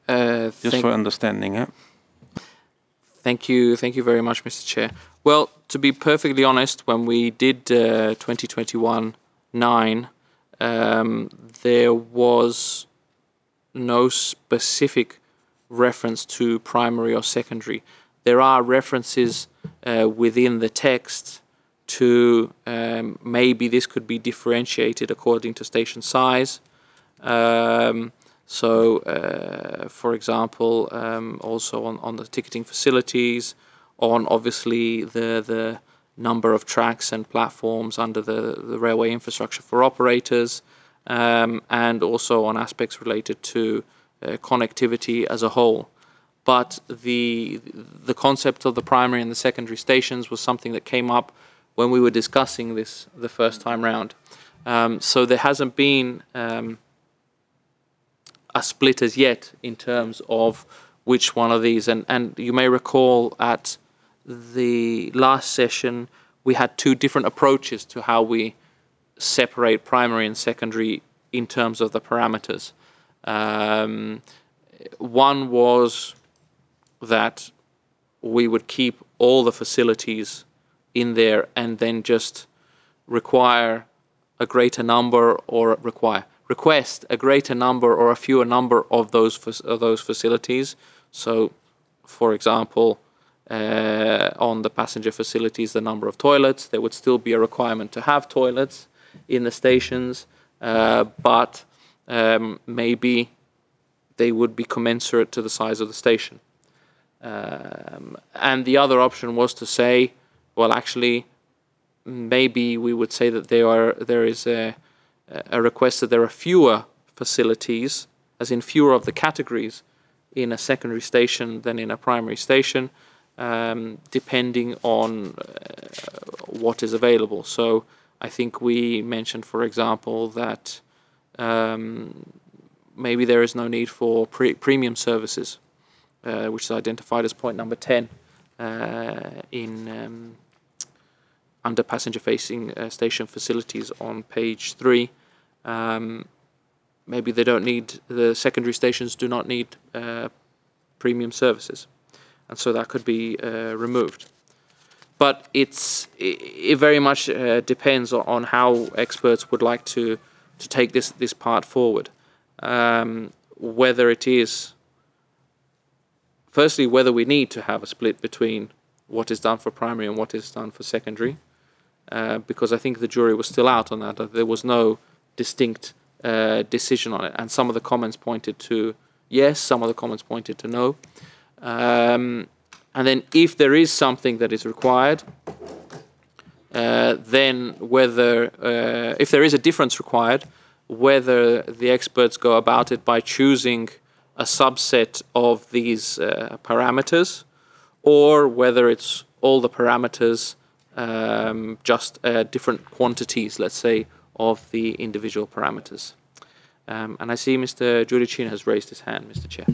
Just for understanding, yeah. Thank you very much, Mr. Chair. Well, to be perfectly honest, when we did 2021-9, there was no specific reference to primary or secondary. There are references within the text to maybe this could be differentiated according to station size. For example, also on the ticketing facilities, on obviously the number of tracks and platforms under the railway infrastructure for operators, and also on aspects related to connectivity as a whole. But the concept of the primary and the secondary stations was something that came up when we were discussing this the first time round. So there hasn't been a split as yet in terms of which one of these. And you may recall at the last session we had two different approaches to how we separate primary and secondary in terms of the parameters. One was that we would keep all the facilities in there and then just require a greater number or request a greater number or a fewer number of those facilities. So, for example, on the passenger facilities, the number of toilets, there would still be a requirement to have toilets in the stations, but maybe they would be commensurate to the size of the station. And the other option was to say, well, actually, maybe we would say that there is a request that there are fewer facilities, as in fewer of the categories, in a secondary station than in a primary station, depending on what is available. So I think we mentioned, for example, that maybe there is no need for premium services, which is identified as point number 10 in under passenger-facing station facilities on page 3. Maybe they don't need, the secondary stations do not need premium services, and so that could be removed. But it very much depends on how experts would like to take this part forward. Whether it is, firstly, whether we need to have a split between what is done for primary and what is done for secondary, because I think the jury was still out on that. There was no distinct decision on it, and some of the comments pointed to yes, some of the comments pointed to no. And then if there is something that is required, then whether, if there is a difference required, whether the experts go about it by choosing a subset of these parameters, or whether it's all the parameters, just different quantities, let's say, of the individual parameters. And I see Mr. Giudicino has raised his hand, Mr. Chair.